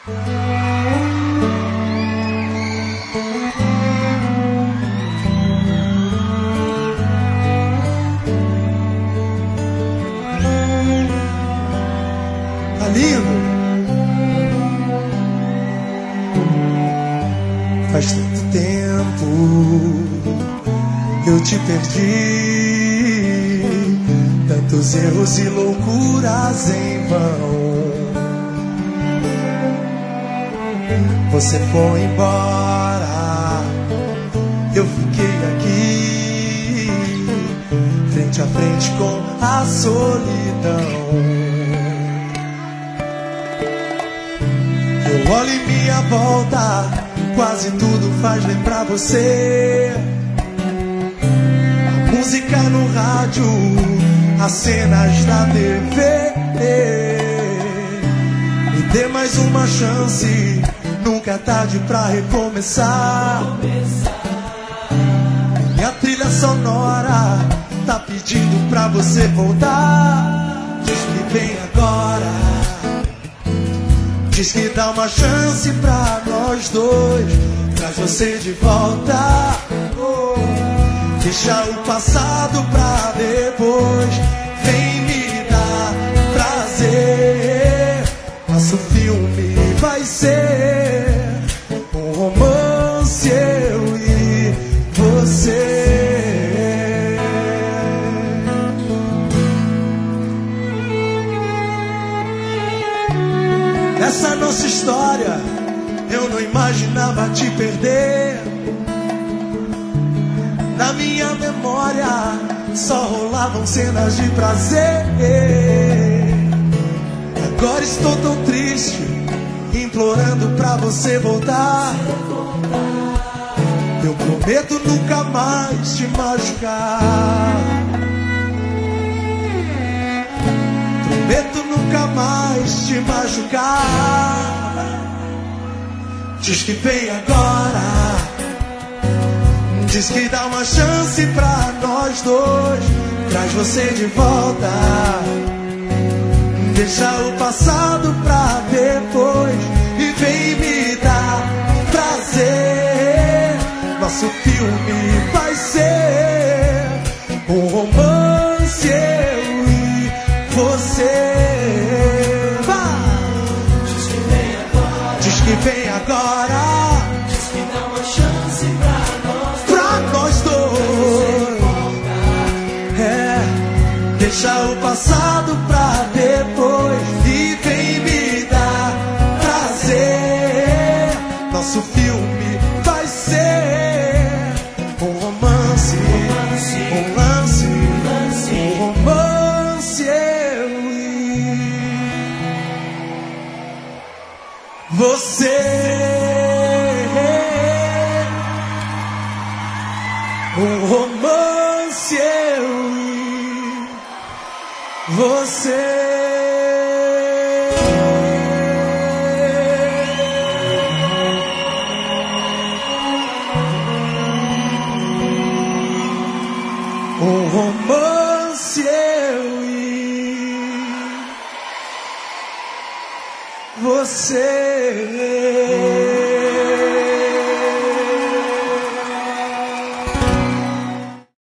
Tá lindo? Faz tanto tempo eu te perdi, tantos erros e loucuras em vão. Você foi embora, eu fiquei aqui, frente a frente com a solidão. Eu olho em minha volta, quase tudo faz lembrar você. A música no rádio, as cenas da TV. Me dê mais uma chance, nunca é tarde pra recomeçar. Minha trilha sonora tá pedindo pra você voltar. Diz que vem agora, diz que dá uma chance pra nós dois. Traz você de volta, oh. Deixa o passado pra depois. Vem me dar prazer. Nosso filme vai ser um romance, eu e você. Essa nossa história, eu não imaginava te perder. Na minha memória só rolavam cenas de prazer. Agora estou tão triste, implorando pra você voltar. Eu prometo nunca mais te machucar. Prometo nunca mais te machucar. Diz que vem agora, diz que dá uma chance pra nós dois. Traz você de volta, deixa o passado pra depois. E vem me dar prazer. Nosso filme vai ser um romance, eu e você. Diz que vem agora, diz que vem agora, diz que dá uma chance pra nós dois. É, deixa o passado pra depois. E vem me dar prazer. Nosso filme vai ser um romance, um lance, um romance, eu e você. Um romance, eu e você. Um romance, eu e você.